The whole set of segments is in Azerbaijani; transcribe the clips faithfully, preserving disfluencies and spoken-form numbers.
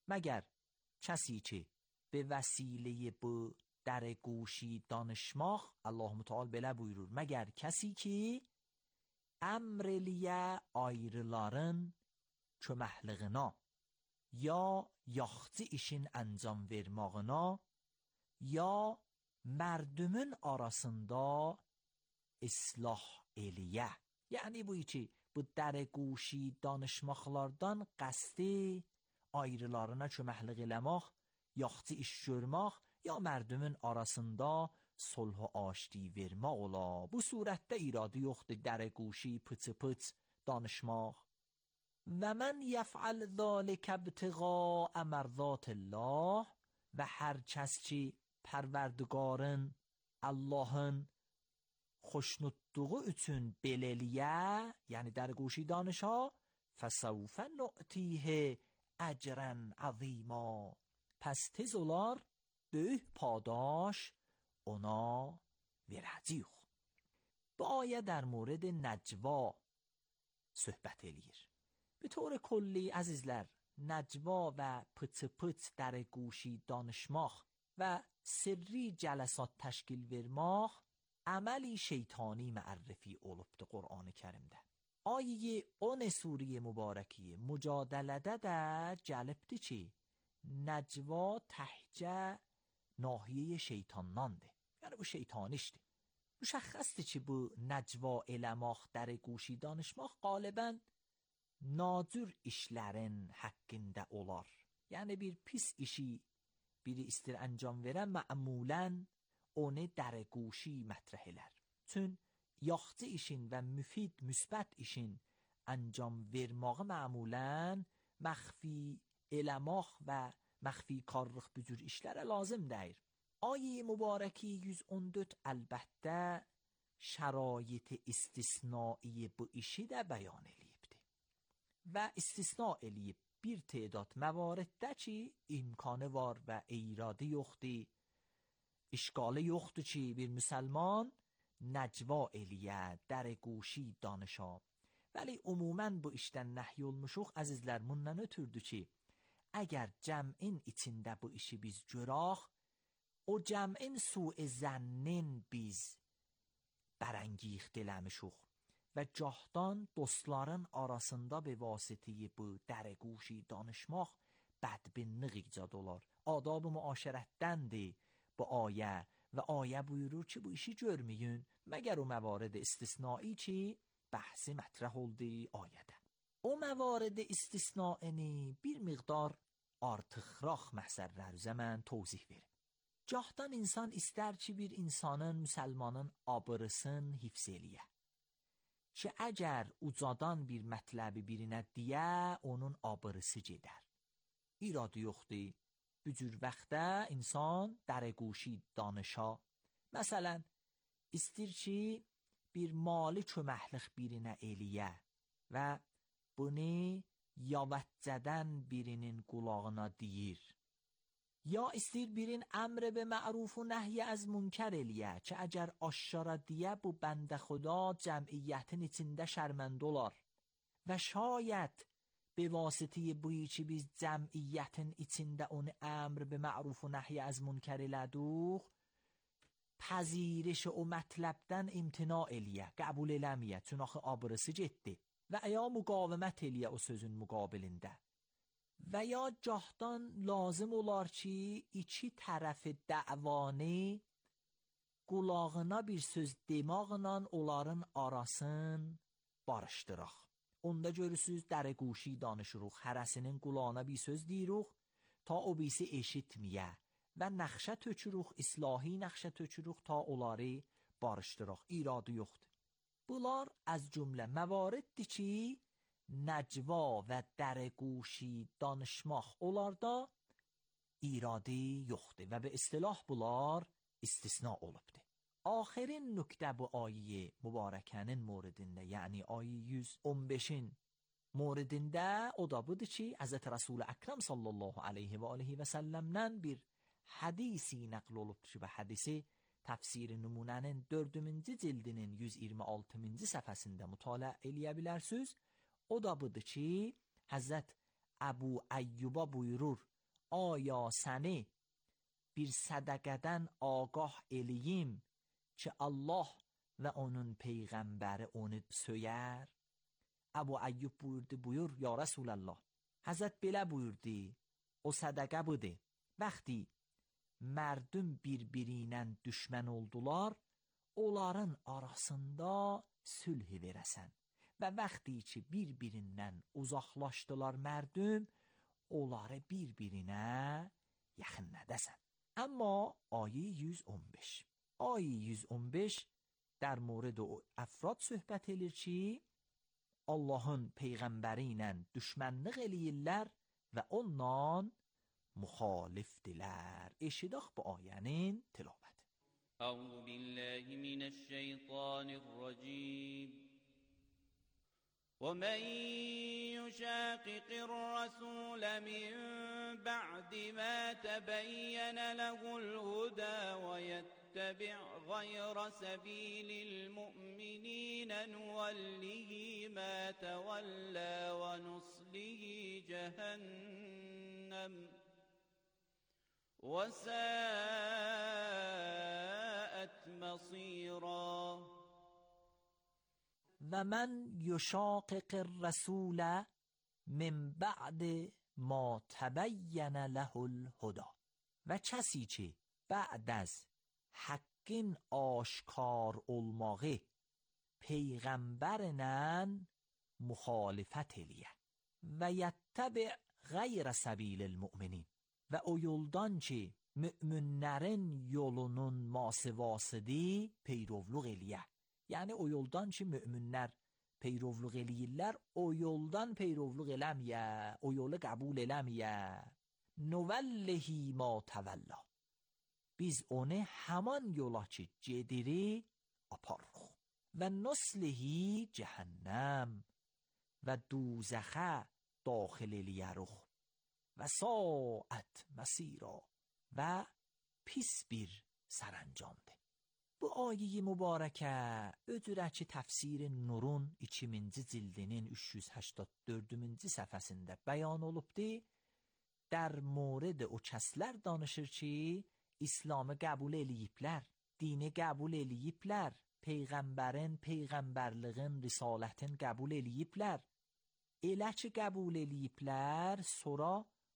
مگر کسی که به وسیله bu درگوشی danışmaq, Allah Teala belə buyurur, məgər kəsi ki əmr eləyə ayrıların köməkliyinə ya yaxçı işin ancam vermağına ya mərdümün arasında islah eləyə. Yəni bu ki, bu درگوشی danışmaqlardan qəsdi ayrılarına köməklik eləmək, yaxçı iş görmək ya mərdümün arasında sulh aşti vermək ola. Bu surətdə iradı yoxdur درگوشی pıçı pıç danışmaq. Və mən yəf'al ذَلِكَ ابْتِغَاءَ مَرْضَاتِ اللّٰه və hər kəs ki pərverdigarın, Allahın xoşnutluğu üçün beləliyə, yəni درگوشی danışa, فَسَوْفَ نُؤْتِيهِ أَجْرًا عَظِيمًا پس tez olar böyük padaş ona verəcəyik. Bu ayə در مورد نجوا söhbət eləyir. به طور کلی عزیزlər, نجوا و pıçı pıç درگوشی danışmaq و sirri cələsat təşkil vermək əməli şeytani معرفی olubdur Qur'an-ı Kərimdə. Ayə on suriyə mübarəkiyə mücadilədə də gəlibdir ki, nəcva təhcə nahiyə şeytandandır. Yəni bu şeytanişdir. Müşəxxəsdir ki, bu nəcva eləmək, درگوشی danışmaq qalibən nacür işlərin haqqında olar. Yəni bir pis işi biri istir ancam verən, mə'mulən onu درگوشی mətrəh elər. Çün yaxçı işin və müfid, müsbət işin ancam verməğı mə'mulən məxfi eləmək və məxfi karlıq bu cür işlərə lazım deyir. Ayə mübarəki yüz on dörd əlbəttə şərait istisnai bu işi də bəyan eləyibdir. Və istisna eləyib bir تعداد məvariddə ki, imkanı var və eyradı yoxdur, işgalı yoxdur ki, bir müsəlman nəcva eləyə, درگوشی danışa. Vəli umumən bu işdən nəhy olmuşuq, əzizlər, bundan ötürdü ki, əgər cəmin içində bu işi biz görək, o cəmin su'e zənnən biz bərəngixt eləmişuq və cahdan dostların arasında به واسطه bu درگوشی danışmaq bədbinlik icad olar. Adab-ı müaşərətdəndir bu ayə və ayə buyurur ki, bu işi görməyin məgər o məvarid istisnai ki, bəhsi mətrəh oldu ayədə. O məvarid istisnaini bir miqdar artıqraq məsələlərə mən tozih verim. Cahdan insan istər ki, bir insanın, müsəlmanın abırısın hifz eləyə. Ki əgər ucadan bir mətləbi birinə deyə, onun abırısı gedər. İradı yoxdur. Bu cür vaxtda insan درگوشی danışa. Məsələn, istir ki, bir mali köməklik birinə eləyə və bunu yavəccədən birinin qulağına deyir. Ya istir birin əmr به معروف و نهی از منکر eləyə ki, əgər aşkara deyə bu bəndə xuda cəmiyyətin içində şərməndə olar və şayət به واسطه بویی ki biz cəmiyyətin içində onu əmr به معروف و نهی از منکر eləduk, pəziriş o mətləbdən imtina eləyə, qəbul eləməyə, çün axı abırısı getdi və ya müqavimət eləyə o sözün müqabilində. Və ya cahdan lazım olar ki, iki tərəf dəvanı qulağına bir söz demaqla onların arasın barışdıraq. Onda görürsüz درگوشی danışırıq, hərəsinin qulağına bir söz deyirik ta o birisi eşitməyə və nəxşə tökürük, islahi nəxşə tökürük ta onları barışdıraq. İradı yoxdur. Bunlar az cümlə məvariddir ki, nəcva və درگوشی danışmaq onlarda iradı yoxdur və bir istilah bunlar istisna olubdur. Axirin nöqtə bu ayə mübarəkənin موردində, yəni ayə yüz on beşin موردində o da budur ki, Həzrət Rasul Əkrəm sallallahu aleyhi və aleyhi və səlləmdən bir hədisi nəql olubdur ki, və hədisi təfsiri nümunənin dördüncü cildinin yüz iyirmi altıncı səhifəsində mütaliə eləyə bilərsiniz. O da budur ki, Həzrət Əbu Əyyuba buyurur, Aya seni bir sadakadan agah eliyim ki Allah ve onun peygamberi onu söyler. Ebu Eyyub buyurdu buyur ya Resulallah, Hazret belə buyurdu, o sadaka budur. Vəxti mərdüm bir-birinə düşmən oldular, onların arasında sülh verəsən. Və vəxti ki bir-birindən uzaqlaşdılar mərdüm, onları bir-birinə yaxınladəsən. Amma ayə yüz on beş. Ayə yüz on beş در مورد o افراد söhbət edir ki, Allahın peyğəmbəri ilə düşmənlik eləyirlər və ondan müxalifdirlər. Eşidək bu ayənin tilavəti. Əuzu billahi minəşşeytanirracim. وَمَنْ يُشَاقِقِ الرَّسُولَ مِنْ بَعْدِ مَا تَبَيَّنَ لَهُ الْهُدَى وَيَتَّبِعْ غَيْرَ سَبِيلِ الْمُؤْمِنِينَ نُوَلِّهِ مَا تَوَلَّى وَنُصْلِهِ جَهَنَّمَ وَسَاءَتْ مَصِيرًا. و من یشاقق الرسول من بعد ما تبین له الهدى. و کسی که بعد از حقین آشکار olmağı peyğəmbərlə müxalifət eləyə və yəttəbi غیر سبیل المؤمنین və o yoldan ki müminlərin yolunun masivasıdır peyrovluq eləyə. Yəni o yoldan ki müminlər peyrovluq eləyirlər, o yoldan peyrovluq eləməyə, o yolu qəbul eləməyə. Nuvallihi ma təvəlla. Biz onu həman yola ki gediri aparırıq. Və nuslihi cəhənnəm və duzəxə daxil eləyərik. Və saət məsira və pis bir sərəncamdır. Bu ayə mübarəkə ödürəki təfsir Nurun ikinci cildinin üç yüz həştad dördüncü səhifəsində bəyan olubdur. در مورد o kəslər danışır ki, İslamı qəbul eləyiblər, dini qəbul eləyiblər, peyğəmbərin, peyğəmbərliğin, risalətin qəbul eləyiblər. Elə ki qəbul eləyiblər, sonra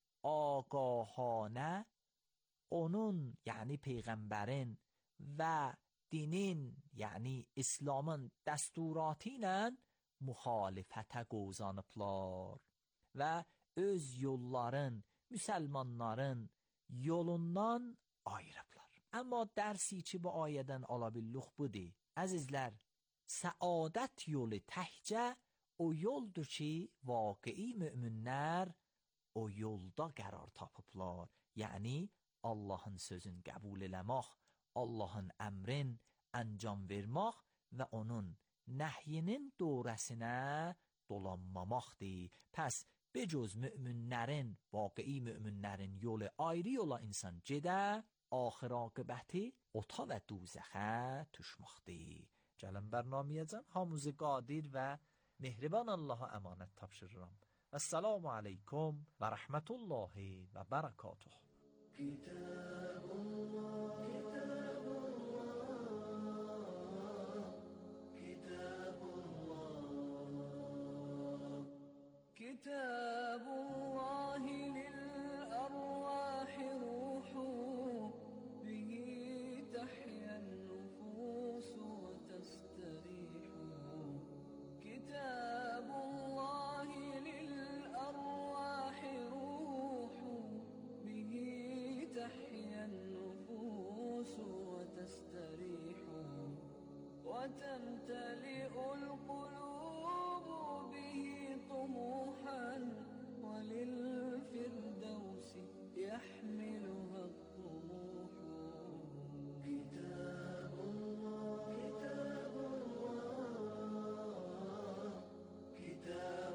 ağahanə onun, yəni peyğəmbərin və dinin, yəni İslamın dəsturatı ilə müxalifətə qozanıblar və öz yolların, müsəlmanların yolundan ayırıblar. Amma dərsi ki bu ayədən ala billuq budur. Əzizlər, səadət yolu təhcə o yoldur ki, vaqei müminlər o yolda qərar tapıblar. Yəni, Allahın sözün qəbul eləmək, Allahın əmrin əncam vermək və onun nəhyinin dövrəsinə dolanmamaqdır. Pəs, becüz müminlərin, vaqei müminlərin yolu ayrı yola insan gedə, axir aqibəti ota və duzəxə düşməkdir. Gəlin bərnamiyəcəm, hamımızı qadir və mehriban Allaha əmanət tapşırıram. Esselamu aleykum və rəhmətullahi və bərəkatuhu. Kitabullah, Kitabullah, Kitabullah, Kitabullah lil-arwah ruhu, bihi tahya an-nufus wa tastarihu. Kitabullah lil-arwah ruhu, bihi تحيا النفوس وتستريح وتمتلئ القلوب به طموحا وللفردوس يحملها الطموح. كتاب الله كتاب الله كتاب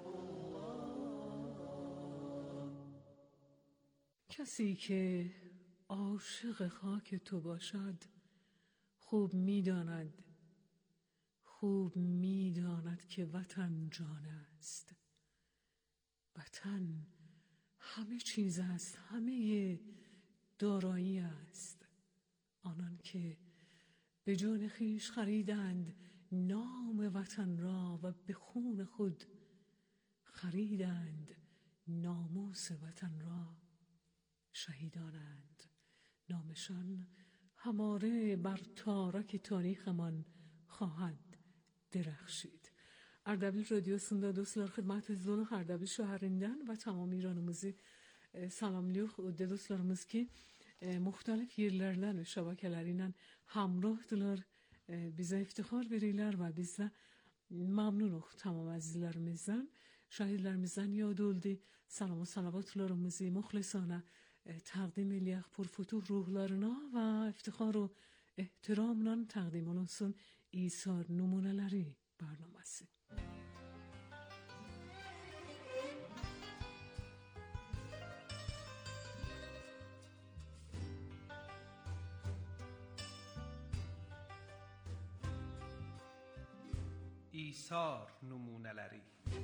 الله. کسی که عاشق خاک تو باشد خوب می‌داند خوب می‌داند که وطن جان است. وطن همه چیز است، همه دارایی است. آنان که به جان خویش خریدند نام وطن را و به خون خود خریدند ناموس وطن را، شهیدانند. نامشان هماره بر تارک تاریخمان خواهد درخشید. اردبیل رادیو سنده dostlar xidmətinizdə Ərdəbil şəhərindən və tamam İranımızı salamlıyıq. O dostlarımız ki müxtəlif yerlərdən və şəbəkələri ilə hamrohdırlar. Bizə iftixar verirlər və biz də məmnunuq tamam əzizlərimizdən, şəhidlərimizdən yad oldu. Salam və salavatlarımızı muxlisana təqdim eləyək purfutuh ruhlarına və iftixar و احترامla təqdim olunsun İsar nümunələri برنامه‌سی. İsar numuneleri.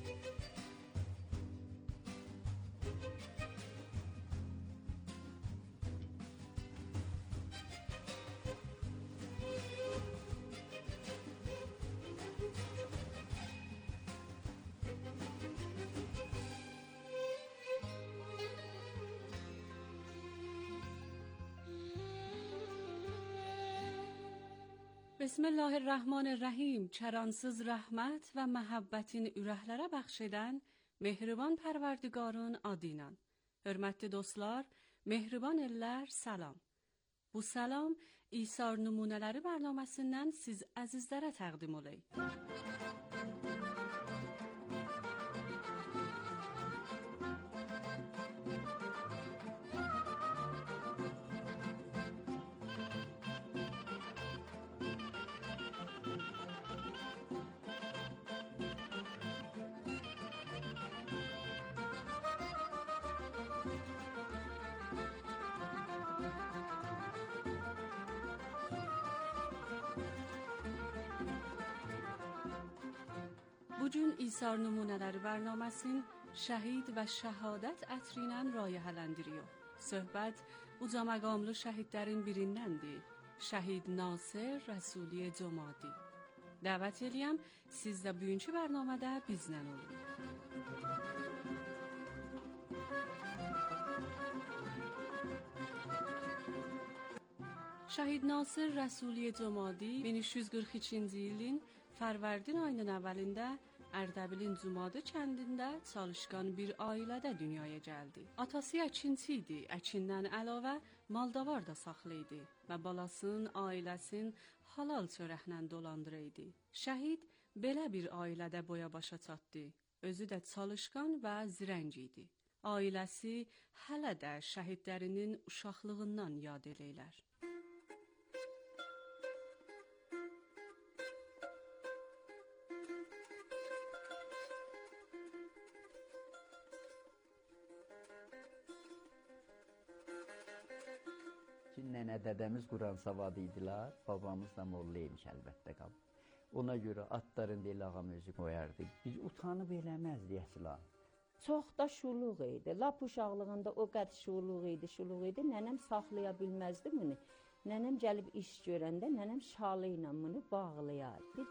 بسم الله الرحمن الرحیم. çaransız rəhmət və məhəbbətin ürəklərə bəxş edən mehriban pərverdigarın adıyla. Hörmətli dostlar, mehriban ellər, salam. Bu salam İsar nümunələri bərnaməsindən siz əzizlərə təqdim olay. Bugün İsar nümunələri bərnaməsinin şəhid və şəhadət ətri ilə layihələndiriyor. Söhbət uca məqamlı şəhidlərin birindəndir. Şəhid Nasir Rəsuli Comadi. Dəvət eləyəm, siz də bugünkü bərnamədə bizlə olun. Şəhid Nasir Rəsuli Comadi min üç yüz qırx ikinci ilin Fərvərdin ayının əvvəlində Ərdəbilin Cumadı kəndində çalışqan bir ailədə dünyaya gəldi. Atası əkinçi idi, əkindən əlavə maldavar da saxlı idi və balasının, ailəsinin halal çörəklə dolandırıydı. Şəhid belə bir ailədə boya başa çatdı. Özü də çalışqan və zirəng idi. Ailəsi hələ də şəhidlərinin uşaqlığından yad eləyirlər. Nənə dədəmiz Quran savadı idilər, babamız da molla imiş əlbəttə qab. Ona görə atların deyil ağam özü qoyardı. Biz utanıb eləməzdik əslan. Çox da şuluq idi. Lap uşaqlığında o qədər şuluq idi, şuluq idi. Nənəm saxlaya bilməzdi bunu. Nənəm gəlib iş görəndə nənəm şalı ilə bunu bağlayardı.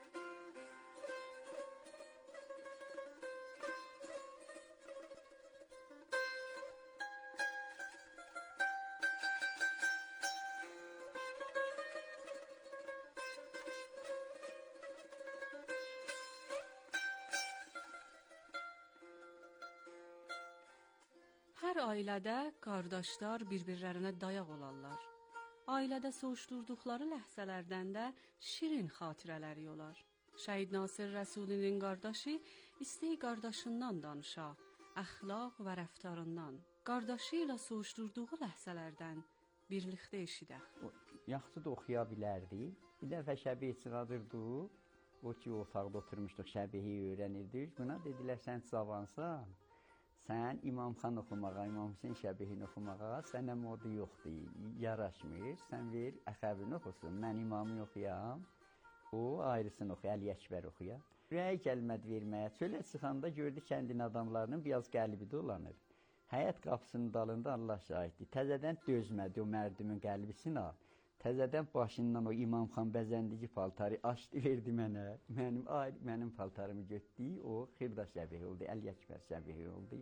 Hər ailədə qardaşlar bir-birlərinə dayaq olarlar. Ailədə soğuşdurduqları ləhzələrdən də şirin xatirələri olar. Şəhid Nasir Rəsulinin qardaşı istəyi qardaşından danışa, əxlaq və rəftarından, qardaşı ilə soğuşdurduğu ləhzələrdən birlikdə eşidək. Yaxşı da oxuya bilərdi. Bir dəfə şəbih çıxadırdı. O ki, otaqda oturmuşduq, şəbihi öyrənirdik. Buna dedilər, sən cavansan. Sən İmamxan oxumağa, İmam Hüseyin şəbihini oxumağa sənə modu yoxdur, yaraşmır. Sən ver, əxəbini oxusun, mən imamı oxuyam, o ayrısını oxuya, Əli Əkbər oxuya. Rəy gəlmədi verməyə, çölə çıxanda gördü kəndin adamlarının biraz qəlbi dolanır. Həyat qapısının dalında Allah şahiddir. Təzədən dözmədi o mərdumun qəlbisini al. Təzədən başından o İmam xan bəzəndiki paltarı açdı, verdi mənə. Mənim, ay, mənim paltarımı götdü, o Xırda şəbihi oldu, Əli Əkbər şəbihi oldu.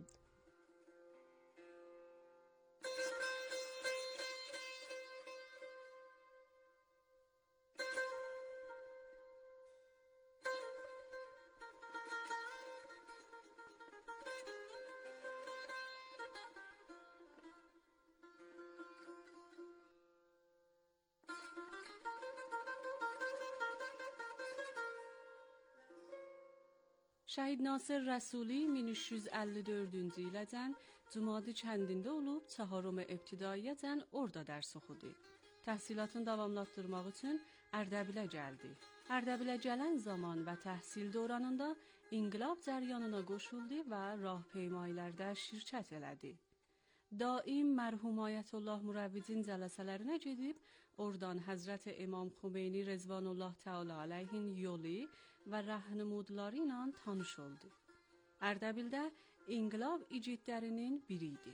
Şəhid Nasir Rəsuli min üç yüz əlli dördüncü iləcən Cumadi kəndində olub, çaharım ibtidaiyəcən orada dərs oxudu. Təhsilatını davamlatdırmaq üçün Ərdəbilə gəldi. Ərdəbilə gələn zaman və təhsil dövründə inqilab cəryanına qoşuldu və rahpeymaylərdə şirkət elədi. Daim mərhum Ayətullah Mürəvvicin cələsələrinə gedib, oradan Həzrət İmam Xümeyni Rəzvanullah Teala aleyhin yolu və rəhnumudları ilə tanış oldu. Ərdəbildə inqilab igidlərinin biri idi.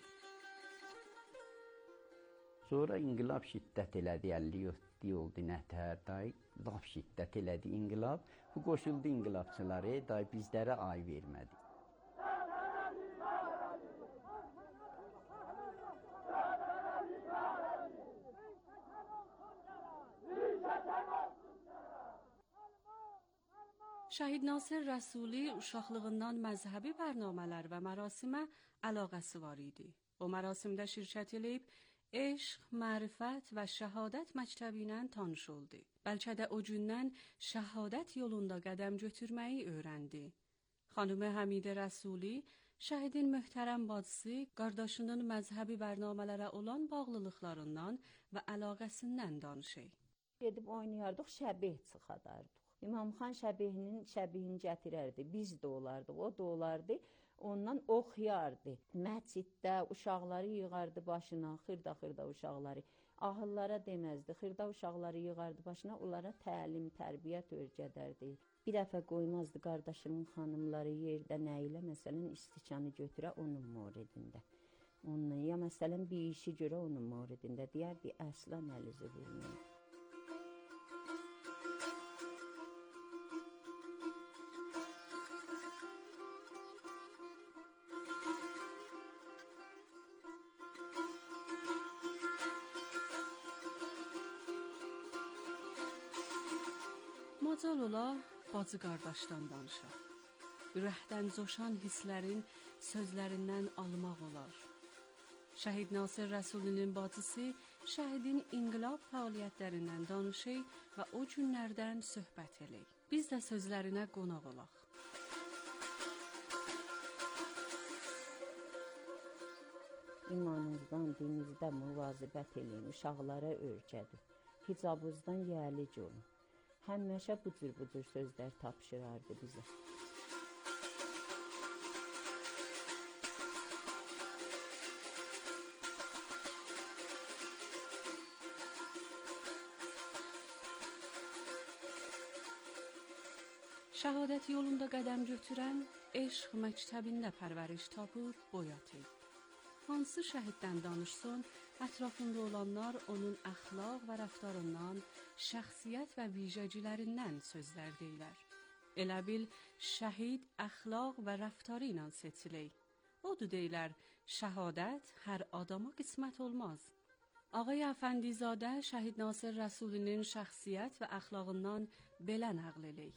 Sonra inqilab şiddət elədi, əlli yeddi oldu nətər, day, laf şiddət elədi inqilab. Bu qoşuldu inqilabçıları, day bizlərə ay vermədi. Şəhid Nasir Rəsuli uşaqlığından məzhəbi bərnamələr və mərasimə əlaqəsi var idi. O mərasimdə şirkət eləyib, eşq, mərifət və şəhadət məktəbi ilə tanış oldu. Bəlkə də o gündən şəhadət yolunda qədəm götürməyi öyrəndi. Xanımı Həmidə Rəsuli, şəhidin möhtərəm bacısı, qardaşının məzhəbi bərnamələrə olan bağlılıqlarından və əlaqəsindən danışır. Gedib oynayardıq, şəbih çıxadardıq. İmam xan şəbihinin şəbihini gətirərdi, biz də olardıq, o da olardı, ondan oxuyardı. Məsciddə uşaqları yığardı başına, xırda-xırda uşaqları, ahıllara deməzdi, xırda uşaqları yığardı başına, onlara təlim, tərbiyyət öyrədərdi. Bir dəfə qoymazdı qardaşımın xanımları yerdə nə ilə, məsələn, istikanı götürə onun moridində. Onunla, ya məsələn, bir işi görə onun moridində, deyərdi, əslan əlizi vurmayın. Macal ola, bacı qardaşdan danışaq. Ürəkdən coşan hisslərin sözlərindən almaq olar. Şəhid Nasir Rəsulinin bacısı şəhidin inqilab fəaliyyətlərindən danışır və o günlərdən söhbət eləyir. Biz də sözlərinə qonaq olaq. İmanınızdan, dininizdə müvazibət eləyin, uşaqlara öyrədin. Hicabınızdan yəlic olun. Həmişə bu cür bu cür sözlər tapşırardı bizə. Şəhadət yolunda qədəm götürən eşq məktəbində pərvəriş tapıb boyatır. Hansı şəhiddən danışsın, ətrafında olanlar onun əxlaq və rəftarından, şəxsiyyət və vicəcələrindən sözlər deyilər. Elə bil, şəhid əxlaq və rəftarı ilə seçilir. Odur deyilər, şəhadət hər adama qismət olmaz. Ağay Əfəndizadə Şəhid Nasir Rəsulinin şəxsiyyət və əxlaqından belə nəql eləyir.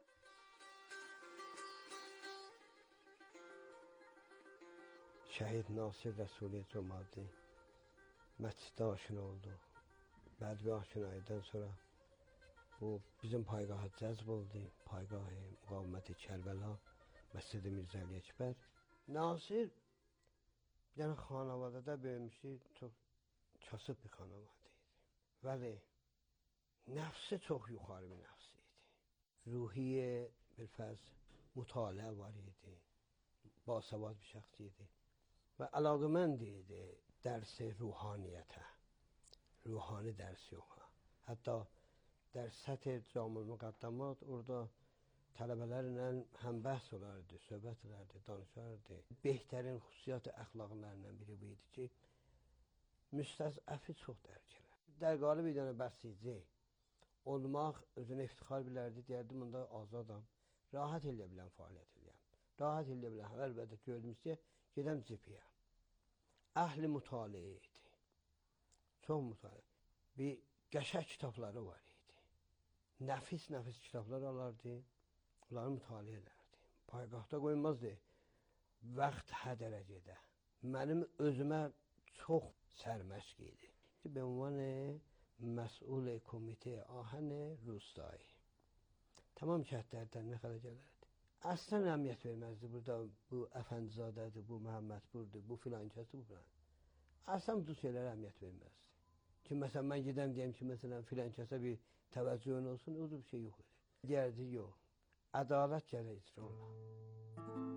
Şəhid Nasir Rəsuli Cumadi məsciddə aşina oldu. Bədvi aşinaydan sonra bu bizim paygaha cəzb oldu. Paygahı müqaviməti Kərbəla, Məscid-i Mirzə Əli Əkbər. Nasir bir dənə xanavadada böyümüşdü, çox kasıb bir xanavadı idi. Vəli nəfsi çox yuxarı bir nəfsi idi. Ruhiyyə bir fəz mütaliə var idi. Basavad bir şəxs idi. Və əlaqəmənd idi dərsi ruhaniyyətə, ruhani dərsi yoxa. Hətta dərs səthi Camül Müqəddamat orada tələbələrlə həm bəhs olardı, söhbət olardı, danışardı. Behtərin xüsusiyyət əxlaqlarından biri bu idi ki, müstəzəfi çox dərk edir. Dərqalı bir dənə bəsici olmaq özünə iftixar bilərdi, deyərdim, bunda azadam, rahat eləyə bilən fəaliyyət eləyəm. Rahat eləyə bilən, əlbəttə gördüm ki, gedəm cipiyə. Əhli mütaliə idi. Çox mütaliə. Bir qəşəng kitabları var idi. Nəfis-nəfis kitablar alardı, onları mütaliə edərdi. Payqahda qoymazdı, vaxt hədərəcədə. Mənim özümə çox sərməşq idi. به عنوان مسئول کمیته آهن روستایی tamam şəhətlərdən nə xərc elərdi. Aslan əmiyyət verməzdi burada, bu Əfəndizadədir, bu Məhəmmədpurdur, bu filan kəsdir, bu filan. Aslan bu şeylərə əmiyyət verməzdi. Ki, məsələn, mən gedəm deyəm ki, məsələn, filan kəsə bir təvəccühün olsun, o da bir şey yox idi. Deyərdi, yox, ədalət gərək icra olar.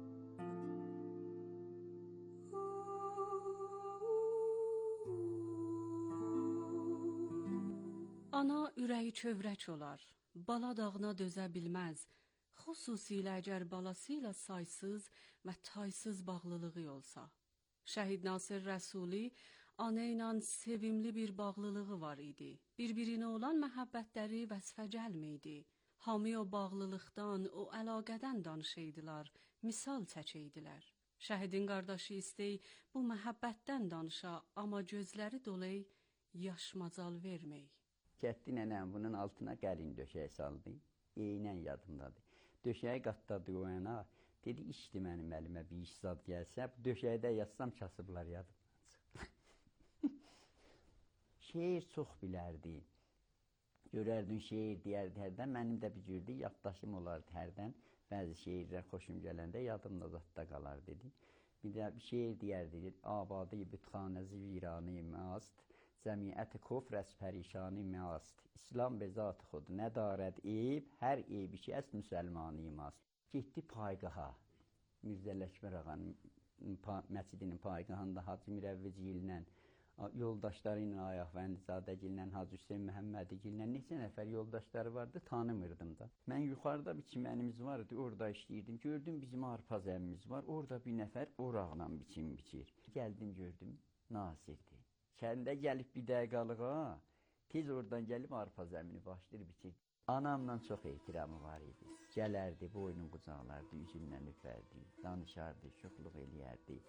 Ana ürəyi kövrək olar, bala dağına dözə bilməz, xüsusilə əgər balası ilə saysız və taysız bağlılığı olsa. Şəhid Nasir Rəsuli ana ilə sevimli bir bağlılığı var idi. Bir-birinə olan məhəbbətləri vəsfə gəlməydi. Hamı o bağlılıqdan, o əlaqədən danışaydılar, misal çəkəydilər. Şəhidin qardaşı istəy bu məhəbbətdən danışa, amma gözləri dolay, yaş macal vermək. Getdi nənəm bunun altına gəlin döşəyə saldı. Eynən yadımdadır. Döşəyi qatladı o yana. Dedi, işdi mənim əlimə bir iş zad gəlsə, döşəkdə yazsam kasıblar yadımdan çıxdı. Şeir çox bilərdi. Görərdin şeir deyərdi hərdən. Mənim də bir cürdü yaddaşım olardı hərdən. Bəzi şeirlər xoşum gələndə yadımda zadda qalar dedi. Bir də bir şeir deyərdi. Abadı bütxanəzi viranı məast. Cəmiyyət-i kufr pərişani məast. İslam be zat xud nədarəd eyb, hər eybi ki əst müsəlmani məast. Getdi payqaha. Mirzə Ələkbər ağanın məscidinin payqahında Hacı Mirəvviciylə, yoldaşları ilə Ayaq Vəndizadəgillə, Hacı Hüseyin Məhəmmədgillə neçə nəfər yoldaşları vardı, tanımırdım da. Mən yuxarıda bir çimənimiz vardı, orada işləyirdim. Gördüm bizim arpa zəmimiz var, orada bir nəfər oraqla biçim biçir. Gəldim gördüm, Nasirdir. Kəndə gəlib bir dəqiqalığa, tez oradan gəlib arpa zəmini başlayır biçir. Anamla çox ehtiramı var idi. Gələrdi, boynun qucaqlardı, üzündən öpərdi, danışardı, şuxluq eləyərdi.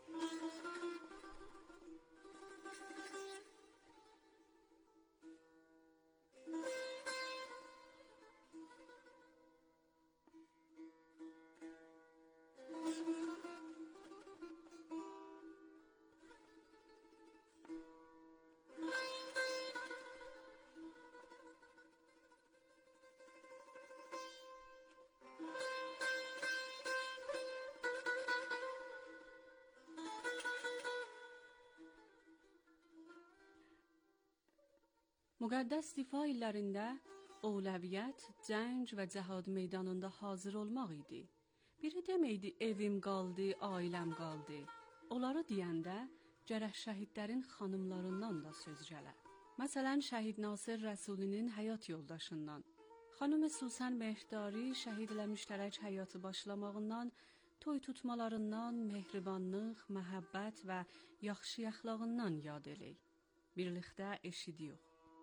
Müqəddəs difa illərində əvləviyyət, cəng və cəhad meydanında hazır olmaq idi. Biri deməkdi, evim qaldı, ailəm qaldı. Onları deyəndə gərək şəhidlərin xanımlarından da söz gələ. Məsələn, şəhid Nasir Rəsulinin həyat yoldaşından. Xanım Susan Mehdari şəhidlə müştərək həyatı başlamağından, toy tutmalarından, mehribanlıq, məhəbbət və yaxşı əxlaqından yad elək. Birlikdə eşidiyox.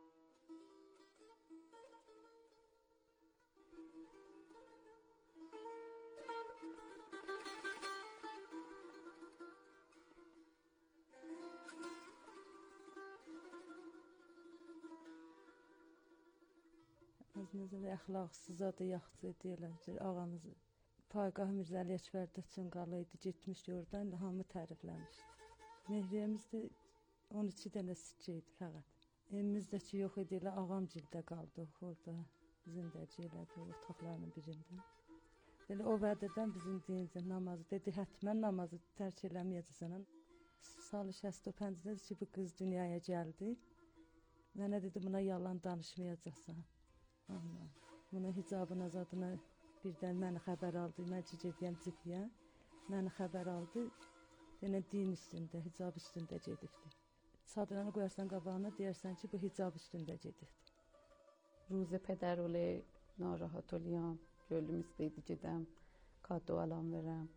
Az nəzərə əxlaqsızadı, yaxçı deyilər. Ağamız Payqah Mirzə Ələkbərdə üçün qalı idi, getmişdi oradan, hamı tərifləmişdi. Mehriyəmiz də on iki dənə sikkə idi fəqət. Evimiz də ki, yox idi, elə ağam cildə qaldıq orada, zindəci elədi o otaqlarının birində. Elə o vədədən bizim deyincə namazı, dedi, hətmən namazı tərk eləməyəcəsən. Salı şəst o pəncədə ki, bu qız dünyaya gəldi. Mənə dedi, buna yalan danışmayacaqsan. Allah, bunun hicabın azadına birdən məni xəbər aldı, mən ki, gediyəm cipiyə. Məni xəbər aldı, yenə din üstündə, hicab üstündə gedibdi. Çadranı qoyarsan qabağına, deyərsən ki, bu hicab üstündə gedibdi. روز پدر اوله ناراحت oluyam. Gönlüm istəyirdi gedəm, kado alam verəm.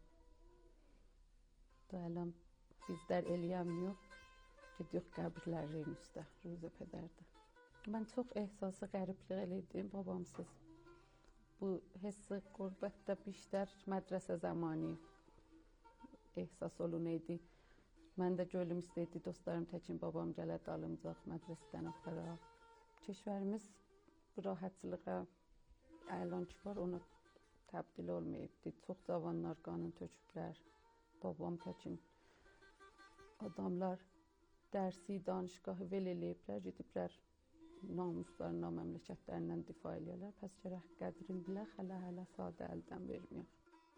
Da əlam bizlər eləyəm yox, gidiyoruz qəbirlərin üstə, Ruzə Pədərdə. Mən çox ehsası qəribliq eləydim babamsız. Bu hissi qurbətdə bişlər mədrəsə zamanı ehsas olunaydı. Mən də gönlüm istəyirdi, dostlarım təkin babam gələ dalımcaq mədrəsədən aparaq. Keşvərimiz bu rahatçılığa əlan ki var, ona təbdil olmayıbdı. Çox cavanlar qanın töküblər. Babam təkin adamlar dərsi, danışqahı vel eləyiblər, gediblər namuslarına, məmləkətlərindən difa eləyərlər. Pəs gərək qədrin bilə, hələ-hələ sadə əldən verməyək.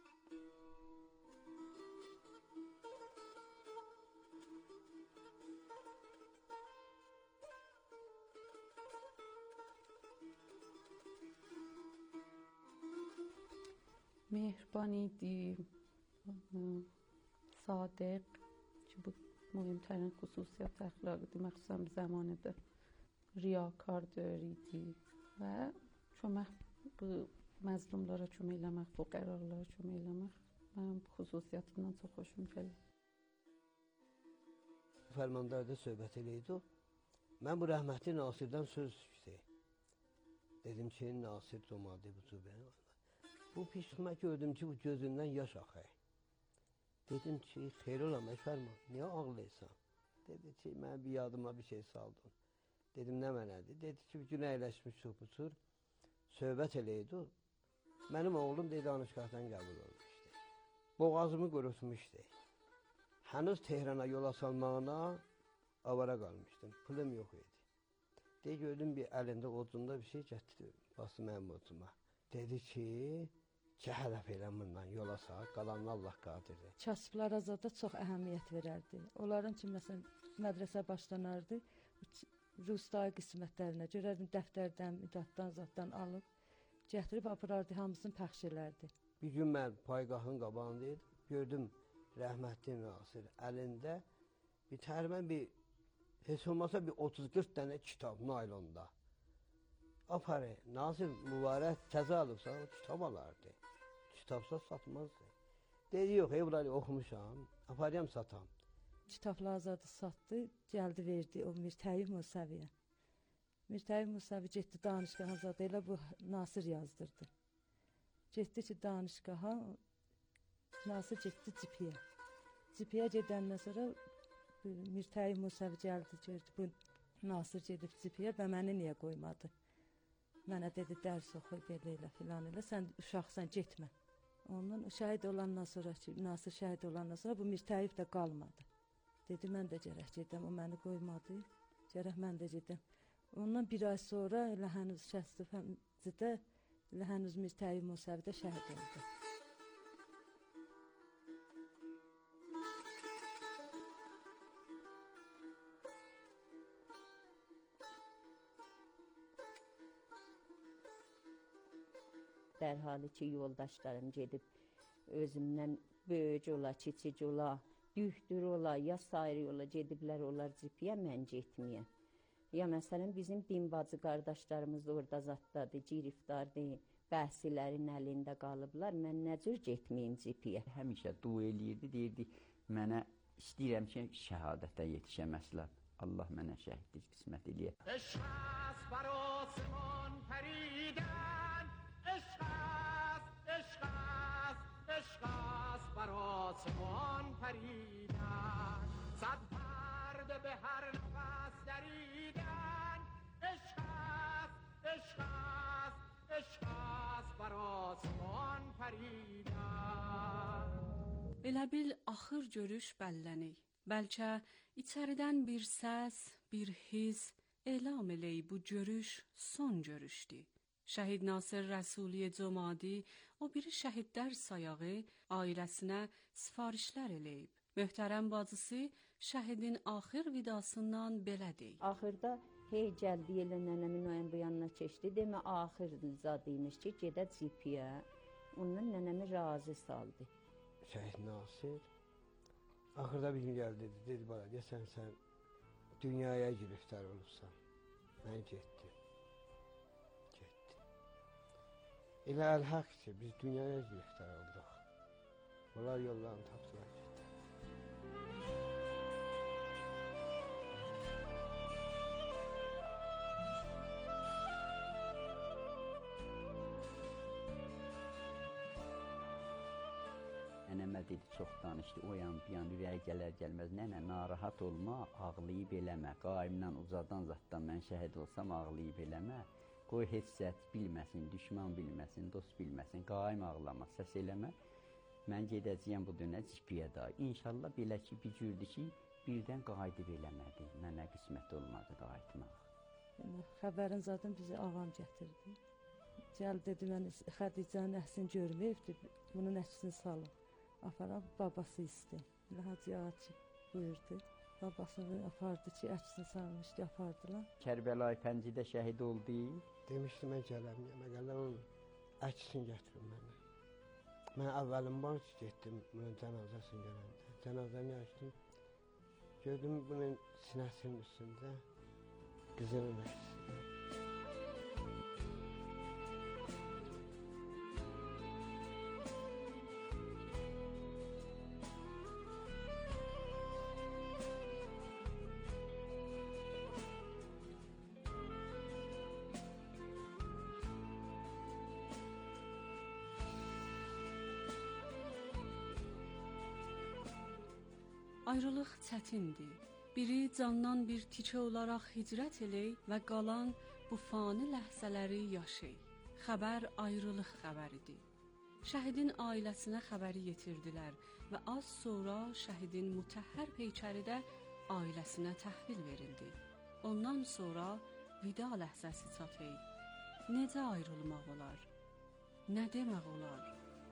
Mehriban idi, sadiq ki bu mühimtərin xüsusiyyət əxlaqıdır, məxsusən bir zamanədə riyakardör idi və kömək, bu məzlumlara kömək eləmək, fuqəralara kömək eləmək mənim bu xüsusiyyətindən çox xoşum gəlir. Fərmandarda söhbət eləydi o. Mən bu rəhmətli Nasirdən söz istəyim. Dedim ki, Nasir domadı bu cübəni. Bu pişmə gördüm ki, bu gözündən yaş axay. Dedim ki, xeyr olam, Fərman, niyə ağlayırsan? Dedi ki, mən bir yadıma bir şey saldım. Dedim, nə mənədir? Dedi ki, bir gün əyləşmiş sopuçur, söhbət eləydi o. Mənim oğlum dedi, danışqahdan qəbul olmuşdu. Boğazımı qurutmuşdu. Hənuz Tehrana yola salmağına avara qalmışdım, pulum yox idi. Deyə gördüm, bir əlində odunda bir şey gətirdi, bası mənim oduma. Dedi ki, cəhələf elə bundan yola sağ, qalanını Allah qadirdir. Kasıblara zada çox əhəmiyyət verərdi. Onların ki, məsələn, mədrəsə başlanardı, Rustay qismətlərinə görərdim, dəftərdən, müdatdan, zaddan alıb, gətirib aparardı, hamısını pəxş elərdi. Bir gün mən paygahın qabağındaydım, gördüm rəhmətli Nasir əlində bir tərmən bir, heç olmasa bir otuz qırx dənə kitab naylonda. Aparı, Nasir mübarək təzə alıbsa, o kitab alardı. Kitabsa satmazdı. Dedi, yox, evləri oxumuşam, aparıyam satam. Kitabla azadı satdı, gəldi verdi o Mirtəyi Musəviyə. Mirtəyi Musəvi getdi danışqaha azadı, elə bu Nasir yazdırdı. Getdi ki, danışqaha, Nasir getdi cipiyə. Cipiyə gedəndən sonra Mirtəyi Musəvi gəldi, gördü, bu Nasir gedib cipiyə və məni niyə qoymadı? Mənə dedi, dərs oxuy, belə elə, filan elə, sən uşaqsan, getmə. Ondan şəhid olandan sonra ki, Nasir şəhid olandan sonra bu Mirtəyib də qalmadı. Dedi, mən də gərək gedəm, o məni qoymadı, gərək mən də gedəm. Ondan bir ay sonra elə hənuz Şəstəfəmcidə, elə hənuz Mirtəyi Musəvidə şəhid oldu. Dərhalı ki, yoldaşlarım gedib özümdən böyük ola, kiçik ola, dühdür ola, ya sair ola gediblər onlar cipiyə, mən getməyəm. Ya məsələn, bizim din bacı qardaşlarımız orada zaddadır, giriftardır, bəhsilərin əlində qalıblar, mən nə cür getməyim cipiyə? Həmişə dua eləyirdi, deyirdi, mənə istəyirəm ki, şəhadətə yetişəm əsla. Allah mənə şəhidlik qismət eləyər. Eşqas barosman pəridən, eşqas, eşqas, eşqas barosman pəridən, sad pərdə be hər nəfəs dəridən, eşqas, eşqas, eşqas barosman pəridən. Elə bil axır görüş bəlləni. Bəlkə içəridən bir səs, bir his elam eləyib bu görüş son görüşdü. Şəhid Nasir Rəsuli Comadi o biri şəhidlər sayağı ailəsinə sifarişlər eləyib. Möhtərəm bacısı şəhidin axır vidasından belə deyib. Axırda hey gəldi elə nənəmin o yan bu yanına keçdi. Demə axır zad imiş ki, gedə cipiyə. Ondan nənəmi razı saldı. Şəhid Nasir axırda bir gün gəldi, dedi, dedi bana, deyəsən sən dünyaya giriftar olubsan. Mən getdim. Getdim. Elə əlhaq ki, biz dünyaya giriftar olduq. Onlar yollarını tapdılar getdi. Nənəmə dedi, çox danışdı, o yan, bir yan, ürəyi gələr gəlməz. Nənə, narahat olma, ağlayıb eləmə. Qaimdən, ucadan zatdan mən şəhid olsam, ağlayıb eləmə. Qoy heç zət bilməsin, düşman bilməsin, dost bilməsin. Qaim ağlama, səs eləmə. Mən gedəcəyəm bu dönə cipiyə da. İnşallah belə ki, bir cürdür ki, birdən qayıdıb eləmədi. Mənə qismət olmadı qayıtmaq. Xəbərin zaten bizi ağam gətirdi. Gəl dedi, mən Xədicənin əksini görməyibdi, bunun əksini salın. Aparab babası istəyir. Hacı ağa ki, buyurdu. Babasını apardı ki, əksini salmışdı, apardılar. Kərbəlayı Pəncidə şəhid oldu. Demişdi, mən gələm, məqələ onun əksini gətirin mənə. Mən əvvəlim var ki, getdim bunun cənazəsini görəndə. Cənazəni açdım, gördüm bunun sinəsinin üstündə qızının əksi. Ayrılıq çətindir. Biri candan bir tikə olaraq hicrət elək və qalan bu fani ləhzələri yaşay. Xəbər ayrılıq xəbəridir. Şəhidin ailəsinə xəbəri yetirdilər və az sonra şəhidin mütəhhər peykəri də ailəsinə təhvil verildi. Ondan sonra vida ləhzəsi çatay. Necə ayrılmaq olar? Nə demək olar?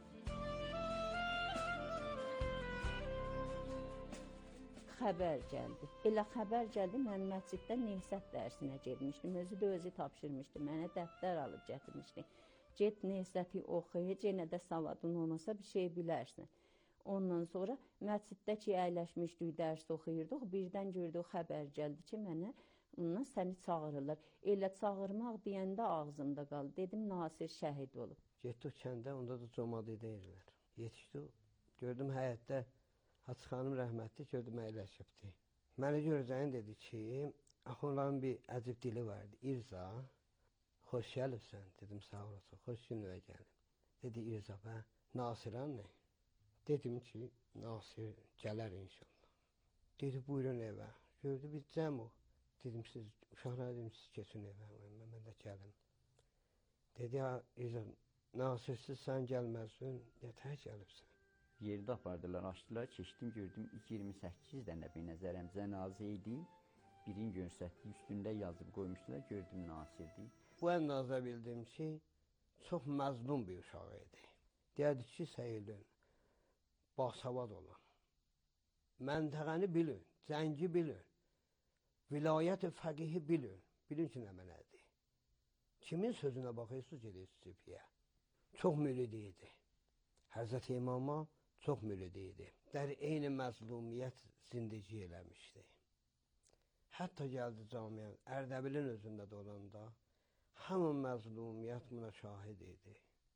Xəbər gəldi. Elə xəbər gəldi, mən məsciddə Nehsət dərsinə getmişdim. Özü də özü tapşırmışdı. Mənə dəftər alıb gətirmişdi. Get Nehsəti oxu, yenə də savadın olmasa bir şey bilərsən. Ondan sonra məsciddə ki, əyləşmişdik, dərs oxuyurduq. Birdən gördük, xəbər gəldi ki, mənə ondan səni çağırırlar. Elə çağırmaq deyəndə ağzımda qaldı. Dedim, Nasir şəhid olub. Getdik kəndə, onda da comadı deyirlər. Yetişdik, gördüm həyətdə Hacı xanım rəhmətli gördüm əyləşibdi. Məni görəcəyin dedi ki, onların bir əcib dili vardı. İrza, xoş gəlibsən. Dedim, sağ olasın, xoş günlüyə gəlim. Dedi, İrza, bə, Nasiran nə? Dedim ki, Nasir gələr inşallah. Dedi, buyurun evə. Gördü, biz cəm o. Dedim, siz uşaqlar dedim, siz keçin evə, mən də gəlim. Dedi, İrza, Nasirsiz sən gəlməzsin, yətər gəlibsən. Yerdə apardılar, açdılar, keçdim, gördüm iyirmi səkkiz dənə bir nəzərəm cənazə idi. Birin görsətdi, üstündə yazıb qoymuşdular, gördüm Nasirdir. Bu əndazda bildim ki, çox məzlum bir uşaq idi. Deyərdi ki, səyilin, basavad olun. Məntəqəni bilin, cəngi bilin, vilayət-i fəqihi bilin. Bilin ki, nə mənədir. Kimin sözünə baxıyorsunuz, gedirsiniz cipiyə. Çox müridi idi. Həzrət İmama çox müridi idi. Dər eyni məzlumiyyət zindigi eləmişdi. Hətta gəldi camiyə, Ərdəbilin özündə də olanda, hamın məzlumiyyət buna şahid idi.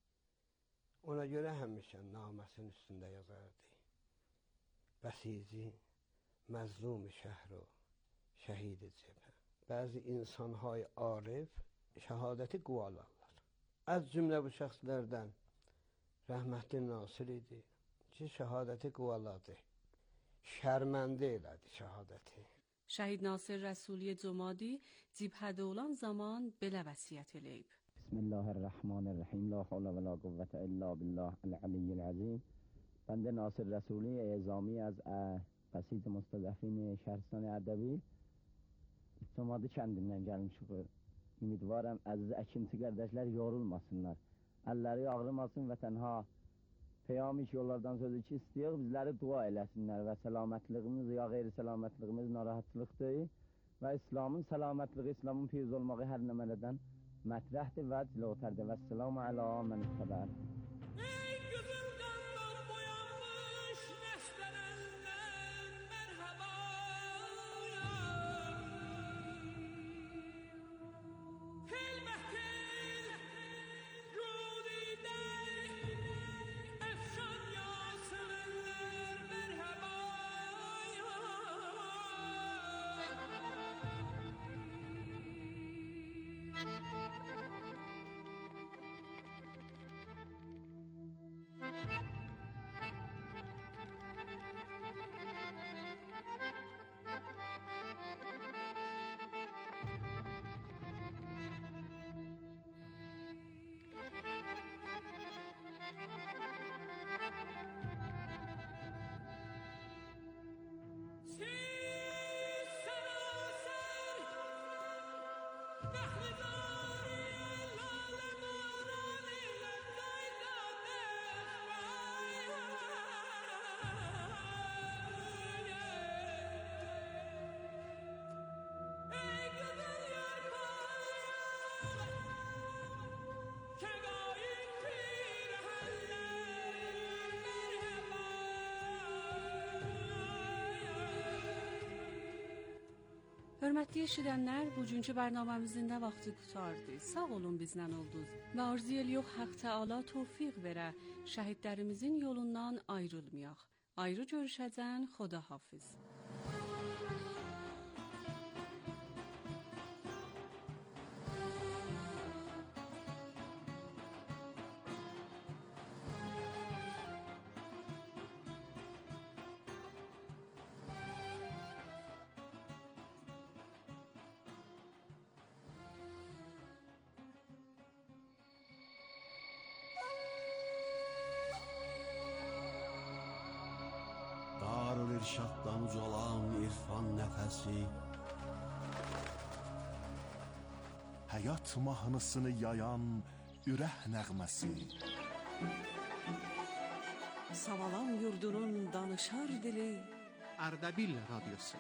Ona görə həmişə naməsinin üstündə yazardı. Bəsici, məzlum-i şəhru, şəhid-i cəbhə. Bəzi insanhay arif, şəhadəti qualarlar. Az cümlə bu şəxslərdən rəhmətli Nasir idi ki, şəhadəti quvaladı. Şərməndə elədi şəhadəti. Şəhid Nasir Rəsuliyə Comadi cibhədə olan zaman belə vəsiyyət eləyib. Bismillahirrahmanirrahim. La havlə və la quvvətə illə billah əl-aliyyil əzim. Bəndə Nasir Rəsuli Ezami az Bəsid Mustazəfin Şəhristan Ərdəbil Comadi kəndindən gəlmişik. Ümidvarəm əziz əkinçi qardaşlar yorulmasınlar. Əlləri ağrımasın və tənha Peyami yollardan sözü ki, istəyək bizləri dua eləsinlər və səlamətliyimiz ya qeyri-səlamətliyimiz narahatçılıqdır və İslamın səlamətliyi, İslamın fiyiz olmağı hər nəmələdən mətrəhdir və cilotərdir və səlamu ələ mən istəbər. Hörmətli eşidənlər, bugünkü bərnaməmizin də vaxtı qutardı. Sağ olun bizlə oldunuz və arzu edirik Haqq Təala tövfiq verə, şəhidlərimizin yolundan ayrılmayaq. Ayrı görüşəcən, Xuda hafiz. İrşaddan ucalan irfan nəfəsi, həyat mahnısını yayan ürək nəğməsi, Savalan yurdunun danışar dili, Ardabil Radyosu.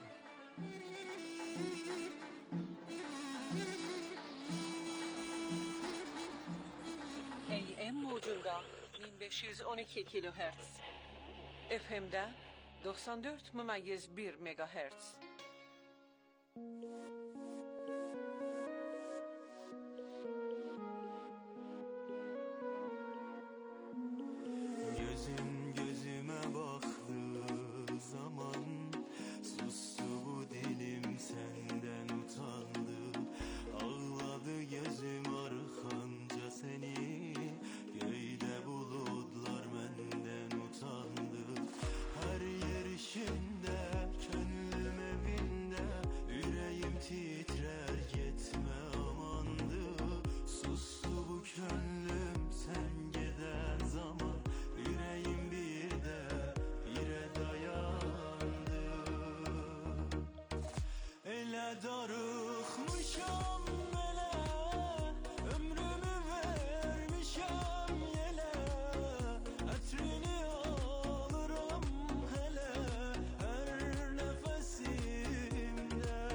A M mocunda bin beş yüz on iki kilohertz, F M'de doksan dört mümayyiz bir megahertz. Gözüm gözüme baktığı zaman sustu bu dilim, senden utandı. Ağladı gözüm arkanca seni, göğde bulutlar benden utandı. Her yer işinde, gönlüm evinde, yüreğim titrer, gitme amandı. Sustu bu gönlüm sen giden zaman, yüreğim bir de bire dayandı. Ele darıkmışam ele, ömrümü vermişem yele, etrini alırım hele her nefesimde.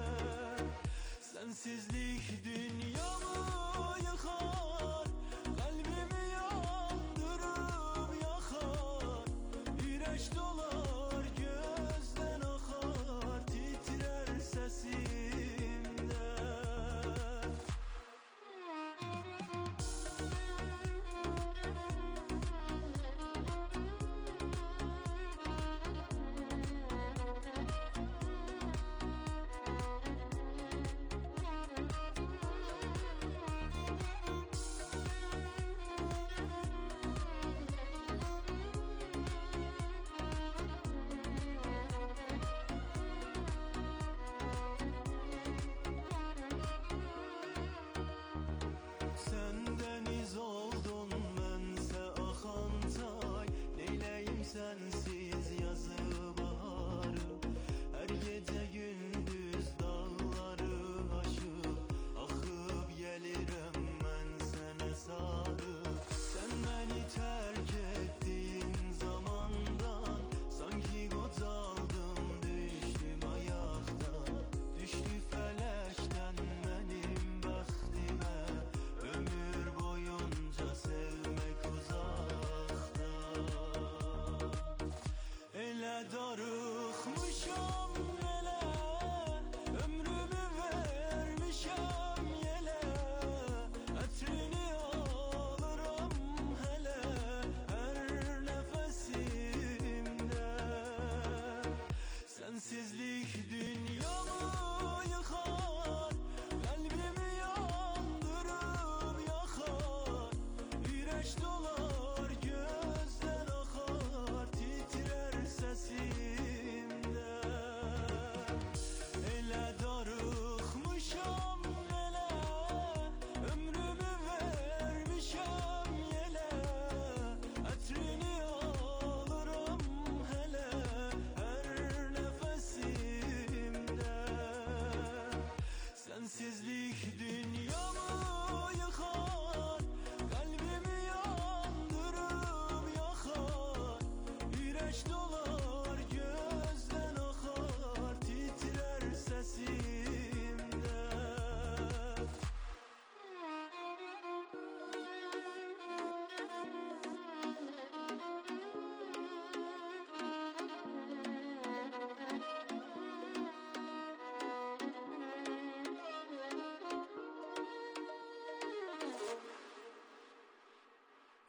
Sensizlik dünyamı yıkar, kalbimi yandırıp yakar. Güneş dolar gözden akar, titrer sesimde.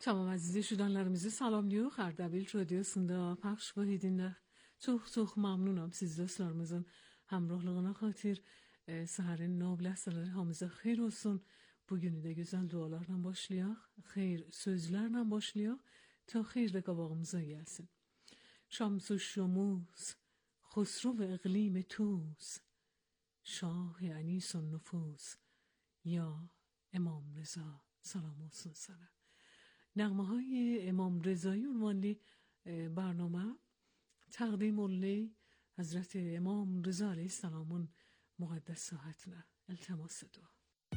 Tamam aziz şudanlarımızı salamlıyor. Ardabil radyosunda paylaş bahidinler. Çok çok memnunum siz dostlarımızın همراهلığına خاطر. Seherin noblesaları hamıza xeyir olsun. Bugünü de güzel dualarla başlayaq, xeyir sözlerle başlayaq ta xeyir de qabağımıza gelsin. Şams-ı şumuz خسرو اقلیم توس شاه انیس النفوس یا امام رضا سلام olsun sana. نغمه های امام رضایی عنوان برنامه تقدیم لی حضرت امام رضا علیه السلام مقدس ساعتنا التماس دعا.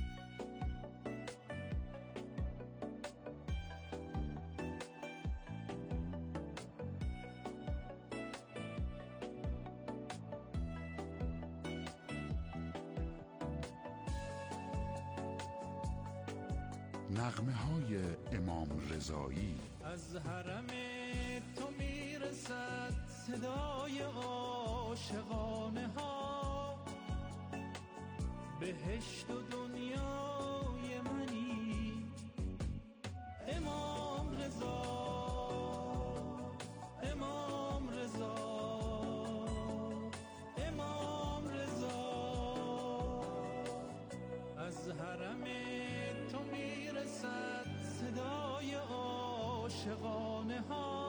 نغمه های امام رضایی. از حرم تو میرسد صدای عاشقانه ها، بهشت و دنیای منی امام رضا، امام رضا، امام رضا. از حرم تو میرسد صدای عاشقانه ها.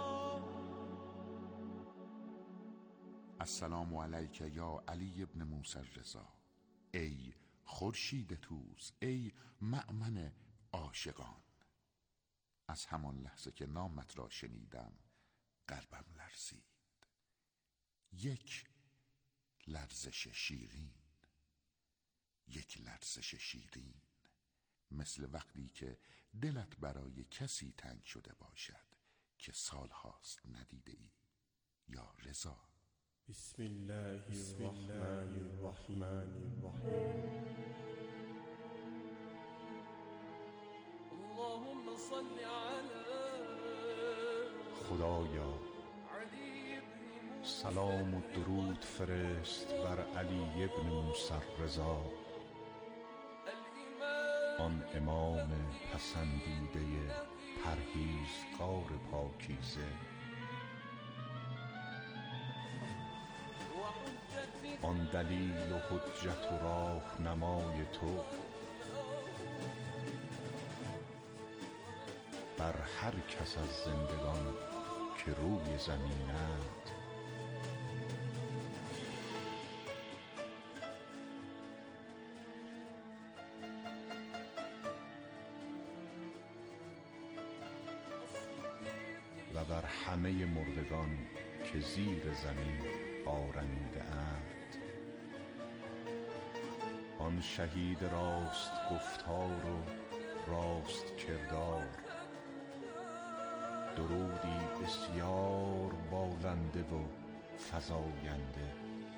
السلام علیک یا علی ابن موسی الرضا، ای خورشید توس، ای مأمن عاشقان. از همان لحظه که نامت را شنیدم قلبم لرزید، یک لرزش شیرین، یک لرزش شیرین، مثل وقتی که دلت برای کسی تنگ شده باشد که سالهاست ندیده ای. یا رضا. بسم الله الرحمن الرحمن الرحیم. اللهم صل علی خدایا سلام و درود فرست بر علی ابن موسی الرضا، آن امام پسندیده پرهیزکار پاکیزه، آن دلیل و حجت و راهنمای تو بر هر کس از زندگان که روی زمینند. و بر همه مردگان که زیر زمین آرمیده اند. آن شهید راست گفتار و راست کردار، درودی بسیار بالنده و فزاینده.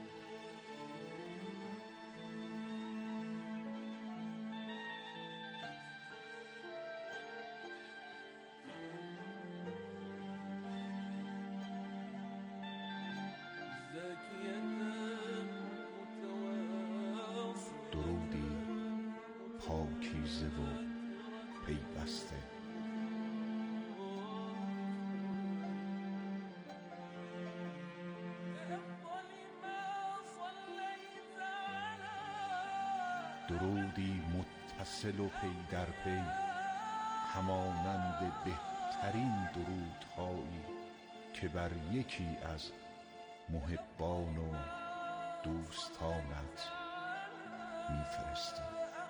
درودی پاکیزه و پیوسته. درودی متصل و پی در پی، همانند بهترین درودهایی که بر یکی از محبان و دوستانت میفرستی.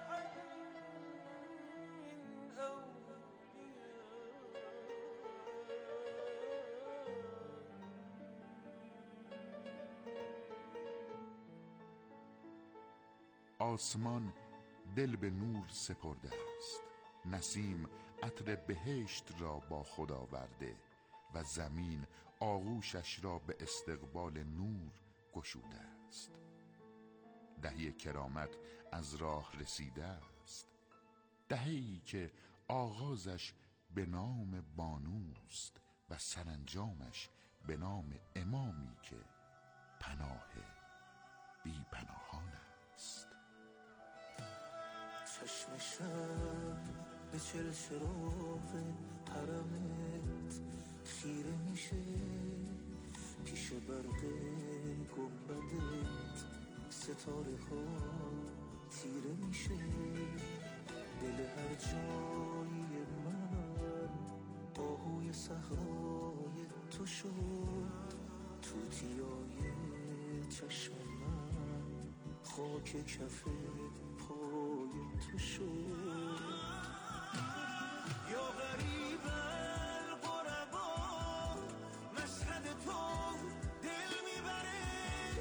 آسمان دل به نور سپرده است، نسیم عطر بهشت را با خود آورده و زمین آغوشش را به استقبال نور گشوده است. دهی کرامت از راه رسیده است، دهی که آغازش به نام بانوست و سرانجامش به نام امامی که پناه بی پناهان است. چشمشم به چل چراغ حرمت خیره میشه پیش برق گنبدت، ستاره ها تیره میشه، دل هر جایی من آهوی صحرای تو شد، توتیای چشم من خاک کف پای تو شد. یا غریب الغربا مشهد تو دل میبره،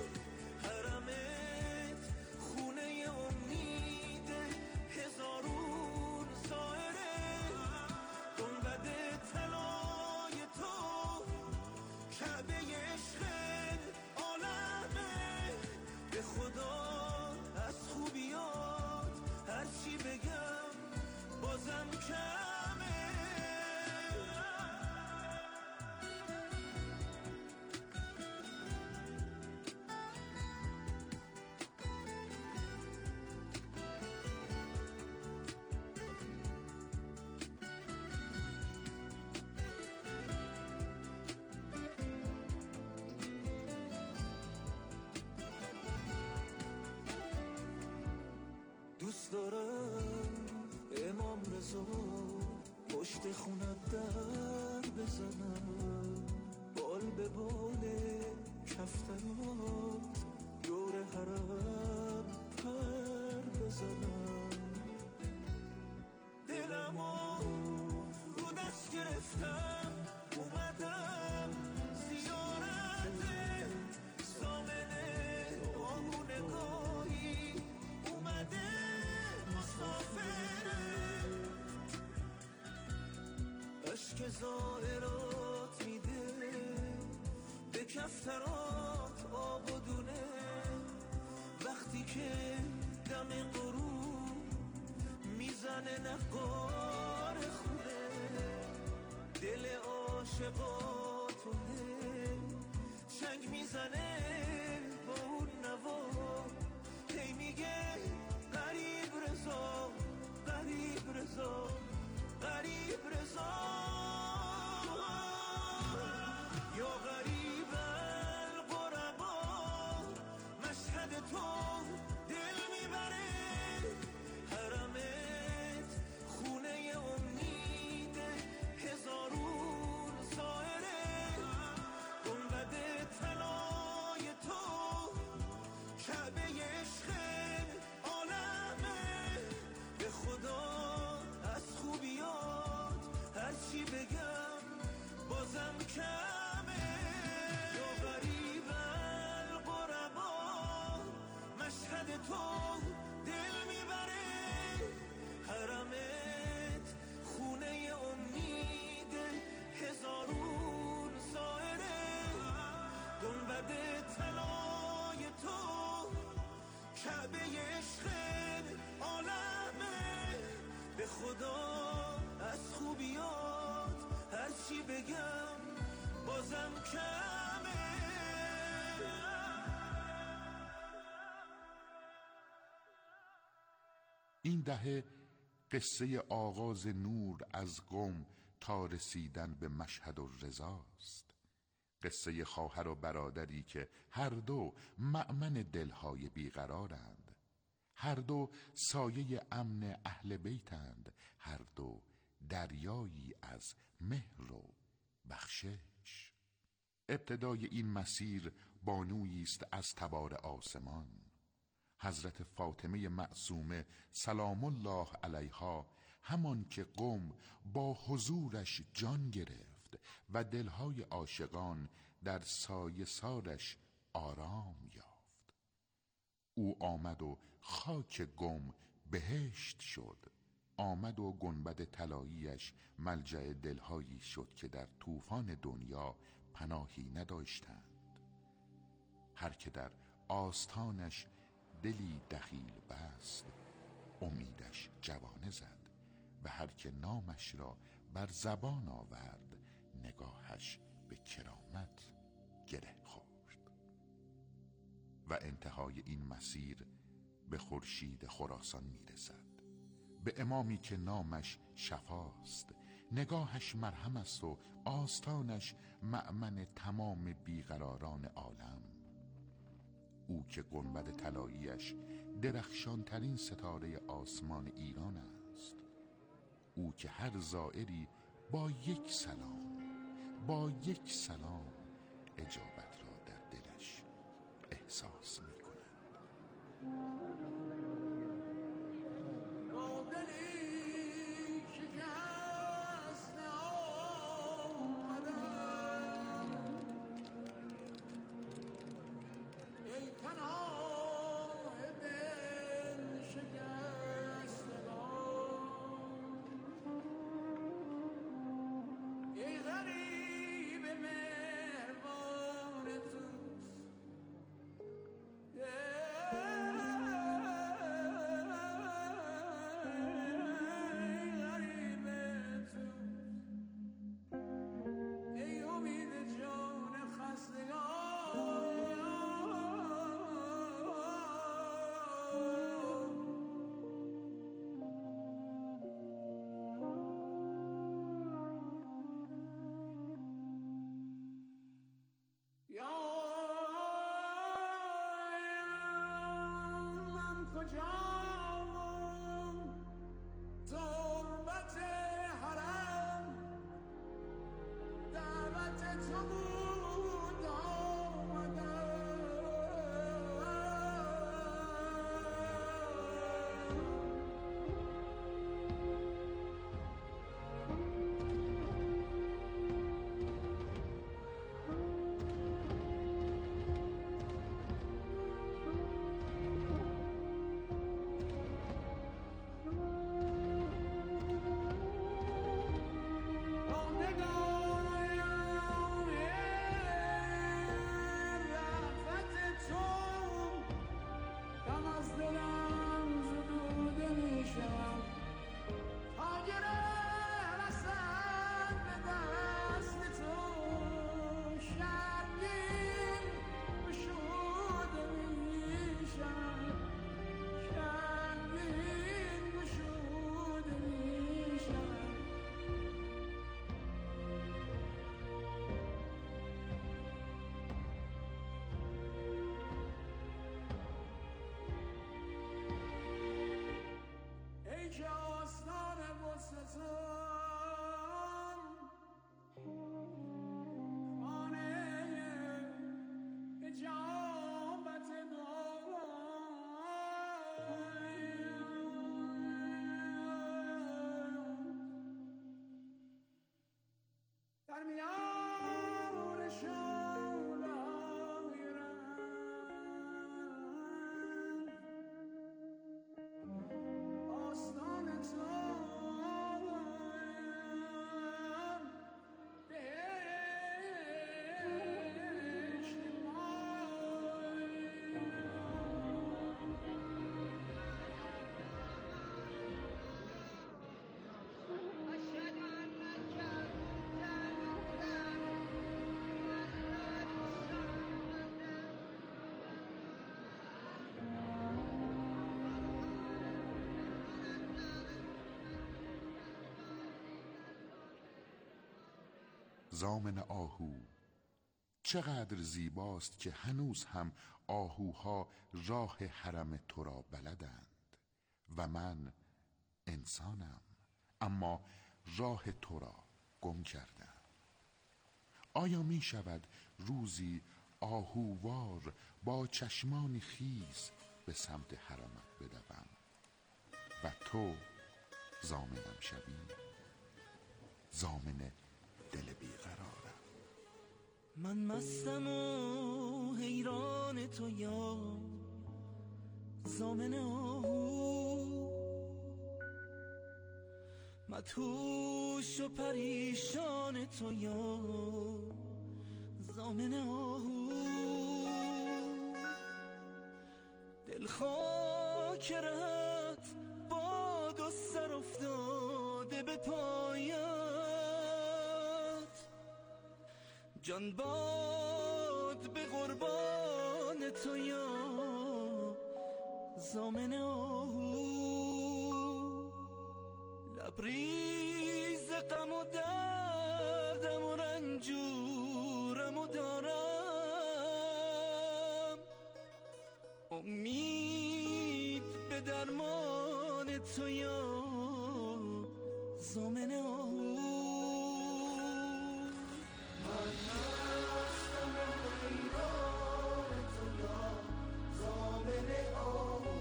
حرمت خونه امید هزارون سائره، گنبد طلای تو کعبه عشق عالمه، به خدا از خوبیات هرچی بگم بازم کمه. دوست دارم امام رضا پشت خونت در بزنم، بال به بال کفترات دور حرم پر بزنم، دلمو رو دست گرفتم اومدم زیارت سامنه آهو نگاهی اومده مسافره، عشق زائرات میده به کفترات آب و دونه، وقتی که دم غروب میزنه نقار خونه، دل عاشقاتونه چنگ میزنه با اون نوا، هی میگه غریب رضا غریب رضا غریب رضا. یا غریب الغربا مشهد تو دل میبره، حرمت خونه امید هزارون سائره، گنبد طلای تو کعبه عشق عالمه، به خدا از خوبیات هرچی بگم بازم کمه. یا غریب الغربا مشهد تو دل میبره، حرمت خونه امید هزارون سائره، گنبد طلای تو کعبه عشق عالمه، به خدا از خوبیات هرچی بگم بازم کمه. این دهه قصه آغاز نور از قم تا رسیدن به مشهد و رضاست، قصه خواهر و برادری که هر دو مأمن دلهای بیقرارند، هر دو سایه امن اهل بیتند، هر دو دریایی از مهر و بخشش. ابتدای این مسیر بانویی است از تبار آسمان، حضرت فاطمه معصومه سلام الله علیها، همان که قم با حضورش جان گرفت و دلهای عاشقان در سایه سارش آرام یافت. او آمد و خاک قم بهشت شد، آمد و گنبد طلاییش ملجأ دلهایی شد که در طوفان دنیا پناهی نداشتند. هر که در آستانش دلی دخیل بست، امیدش جوانه زد و هر که نامش را بر زبان آورد، نگاهش به کرامت گره خورد. و انتهای این مسیر به خورشید خراسان میرسد، به امامی که نامش شفاست، نگاهش مرهم است و آستانش مأمن تمام بیقراران عالم. او که گنبد طلایی‌اش درخشان ترین ستاره آسمان ایران است. او که هر زائری با یک سلام با یک سلام اجابت را در دلش احساس می کند. زامن آهو چقدر زیباست که هنوز هم آهوها راه حرم تو را بلدند و من انسانم اما راه تو را گم کردم. آیا می شود روزی آهووار با چشمان خیز به سمت حرمت بدوم و تو زامنم شوی؟ زامن دل بیقرارم. من مستم و حیران تو یا زامن آهو، مدهوش و پریشان تو یا زامن آهو، دل خاک رهت باد و سر افتاده به پایت، جان باد به قربان تو یا زامن آهو، لبریز غم و دردم و رنجورم و دارم، امید به درمان تو یا زامن آهو. من هستم و حیران تو یا زامن آهو،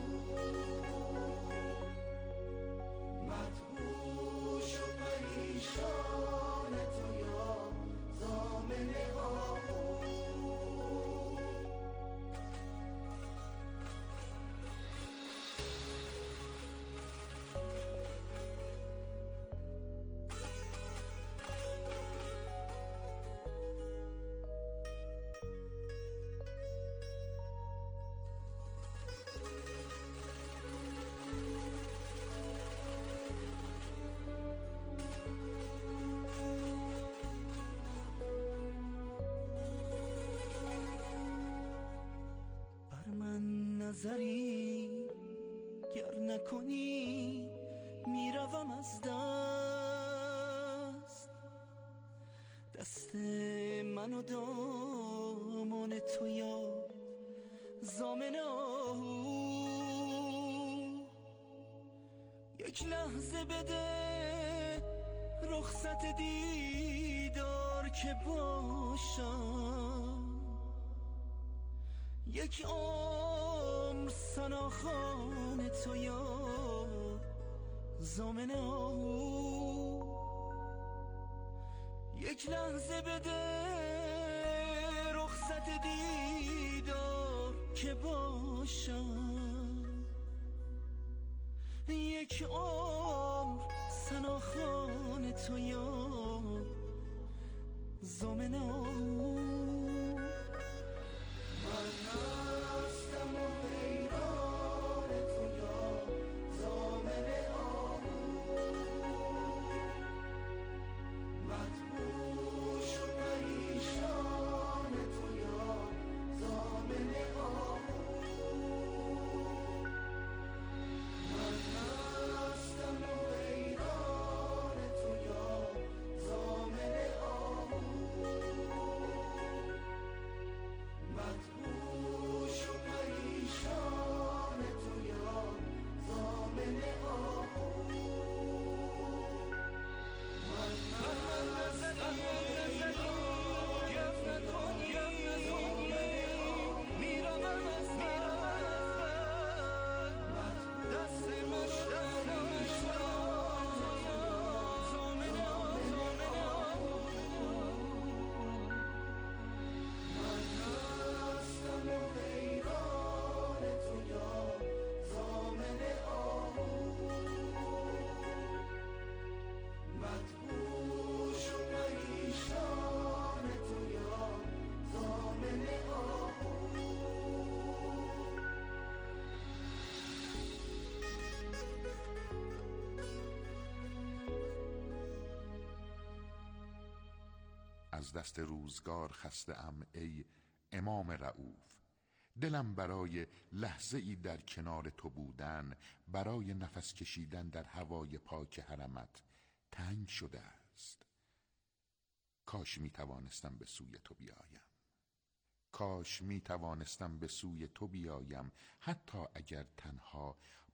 مدهوش و پریشان تو یا زامن آهو. نظری گر نکنی میروم از دست، دست من و دامان تو یا زامن آهو. یک لحظه بده رخصت دیدار که باشم، یک عمر سناخان تو یا زامن آهو. یک لحظه بده رخصت دیدار که باشم، یک عمر سناخان تو یا زامن آهو. من هستم و حیران تو یا زامن آهو، مدهوش و پریشان تو یا زامن آهو. من هستم و حیران تو یا زامن آهو، مدهوش و پریشان تو یا زامن آهو. من نظری گف نکنی میرم از دست مشتانش زامن آهو. من هستم و حیران تو یا زامن آهو، مدهوش و پریشان تو یا زامن آهو. از دست روزگار خسته ام ای امام رؤوف، دلم برای لحظه ای در کنار تو بودن، برای نفس کشیدن در هوای پاک حرمت تنگ شده است. کاش می توانستم به سوی تو بیایم، کاش می توانستم به سوی تو بیایم، حتی اگر تنها